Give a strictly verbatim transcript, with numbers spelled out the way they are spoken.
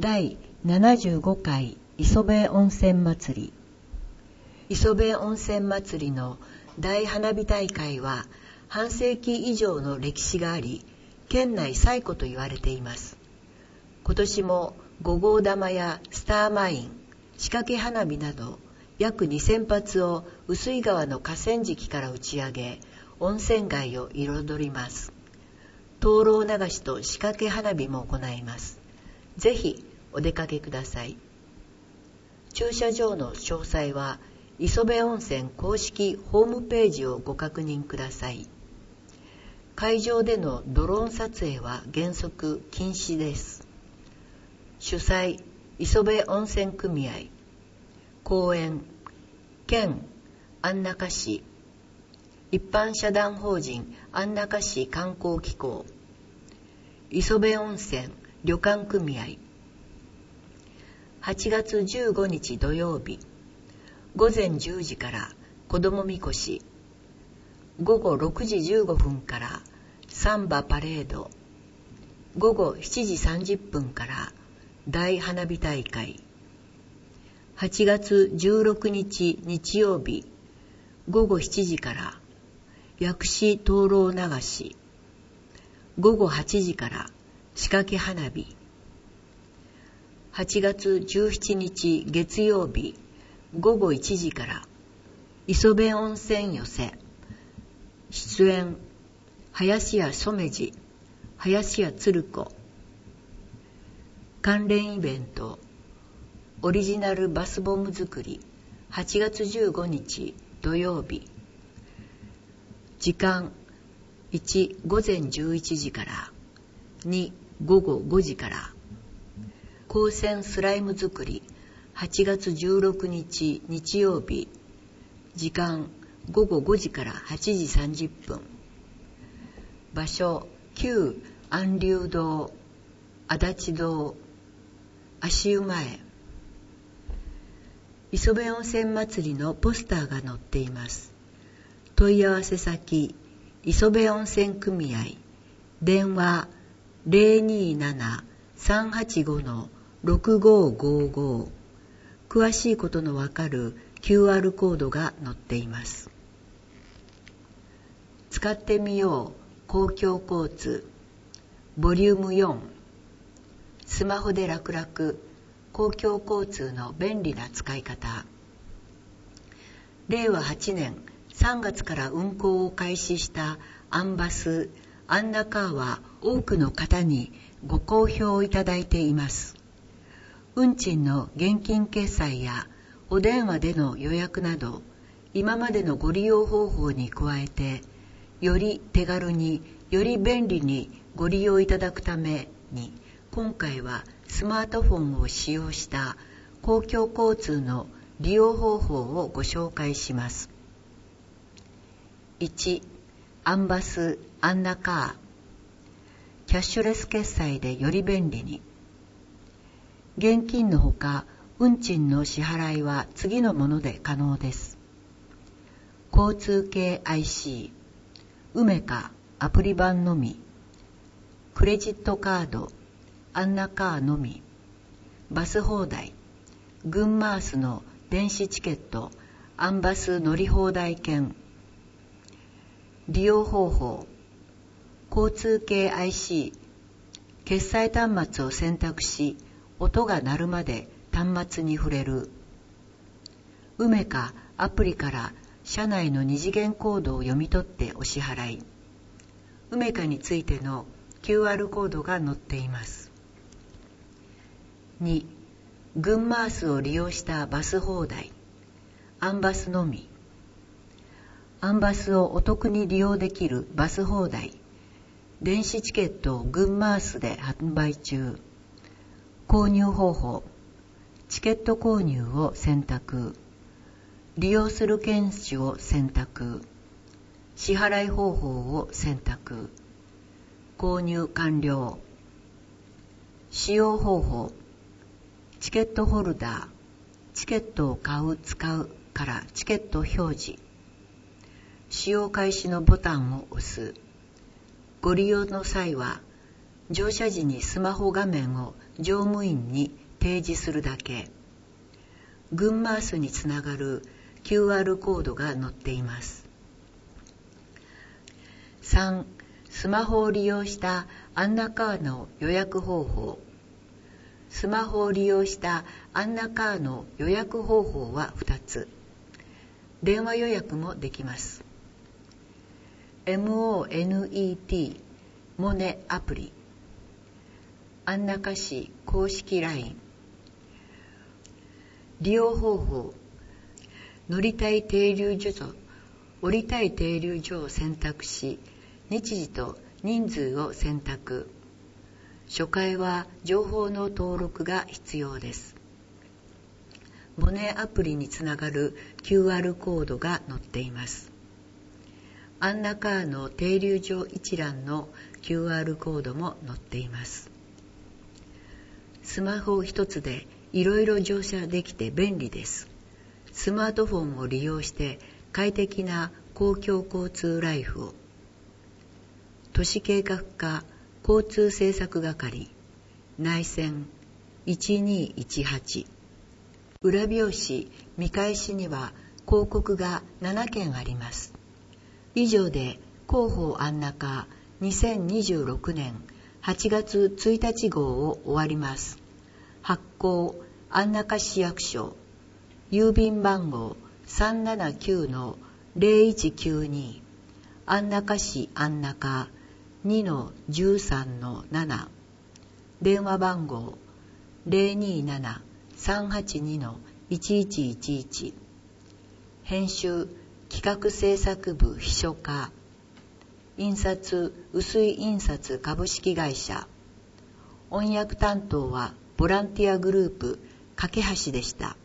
だいななじゅうごかい磯部温泉祭り。磯部温泉祭りの大花火大会は半世紀以上の歴史があり、県内最古と言われています。今年もご号玉やスターマイン、仕掛け花火など約にせんぱつを碓氷川の河川敷から打ち上げ、温泉街を彩ります。灯籠流しと仕掛け花火も行います。ぜひお出かけください。駐車場の詳細は磯部温泉公式ホームページをご確認ください。会場でのドローン撮影は原則禁止です。主催磯部温泉組合、公園県安中市、一般社団法人安中市観光機構、磯部温泉旅館組合。はちがつじゅうごにち土曜日、ごぜんじゅうじから子どもみこし、ごごろくじじゅうごふんからサンバパレード、ごごしちじさんじゅっぷんから大花火大会。はちがつじゅうろくにち日曜日、ごごしちじから薬師灯籠流し、ごごはちじから仕掛け花火。はちがつじゅうしちにち月曜日、ごごいちじから磯部温泉寄せ。出演林家染治、林家鶴子。関連イベントオリジナルバスボム作り。はちがつじゅうごにち土曜日。時間いちごぜんじゅういちじからにごごごじから。光線スライム作り。はちがつじゅうろくにち日曜日。時間ごごごじからはちじさんじゅっぷん。場所旧安隆堂、足立堂、足湯前。磯部温泉祭りのポスターが載っています。問い合わせ先磯部温泉組合、電話 ゼロにーなな さんはちご ろくごごご。詳しいことのわかる キューアール コードが載っています。使ってみよう公共交通ボリュームよん。スマホで楽々公共交通の便利な使い方。れいわはちねんさんがつから運行を開始したアンバスアンナカーは多くの方にご好評いただいています。運賃の現金決済やお電話での予約など、今までのご利用方法に加えて、より手軽により便利にご利用いただくために、今回はスマートフォンを使用した公共交通の利用方法をご紹介します。いち. アンバスアンナカー。キャッシュレス決済でより便利に。現金のほか、運賃の支払いは次のもので可能です。交通系 アイシー、ウメカアプリ版のみ、クレジットカード、アンナカーのみ、バス放題、グンマースの電子チケット、アンバス乗り放題券。利用方法、交通系 アイシー、決済端末を選択し、音が鳴るまで端末に触れる。ウメカアプリから車内の二次元コードを読み取ってお支払い。ウメカについての キューアール コードが載っています。に. グンマースを利用したバス放題。アンバスのみ。アンバスをお得に利用できるバス放題。電子チケットをグンマースで販売中。購入方法、チケット購入を選択。利用する券種を選択。支払い方法を選択。購入完了。使用方法、チケットホルダー、チケットを買う使うからチケット表示。使用開始のボタンを押す。ご利用の際は乗車時にスマホ画面を乗務員に提示するだけ。グンマースにつながる キューアール コードが載っています。さん. スマホを利用したアンナカーの予約方法。スマホを利用したアンナカーの予約方法はふたつ。電話予約もできます。モネモネアプリ、アンナカ市公式 ライン。 利用方法、乗りたい停留所と降りたい停留所を選択し、日時と人数を選択。初回は情報の登録が必要です。モネアプリにつながる キューアール コードが載っています。アンナカーの停留所一覧の キューアール コードも載っています。スマホ一つでいろいろ乗車できて便利です。スマートフォンを利用して快適な公共交通ライフを。都市計画課交通政策係、内線いちにいちはち。裏表紙見返しには広告がななけんあります。以上で広報アンナカーにせんにじゅうろくねんはちがつついたち号を終わります。発行アンナカ市役所、郵便番号 さんななきゅうのゼロいちきゅうに、アンナカ市アンナカ にのじゅうさんのなな、電話番号 ゼロになな さんはちにのいちいちいちいち、編集企画制作部秘書課、印刷薄い印刷株式会社、音訳担当はボランティアグループ架け橋でした。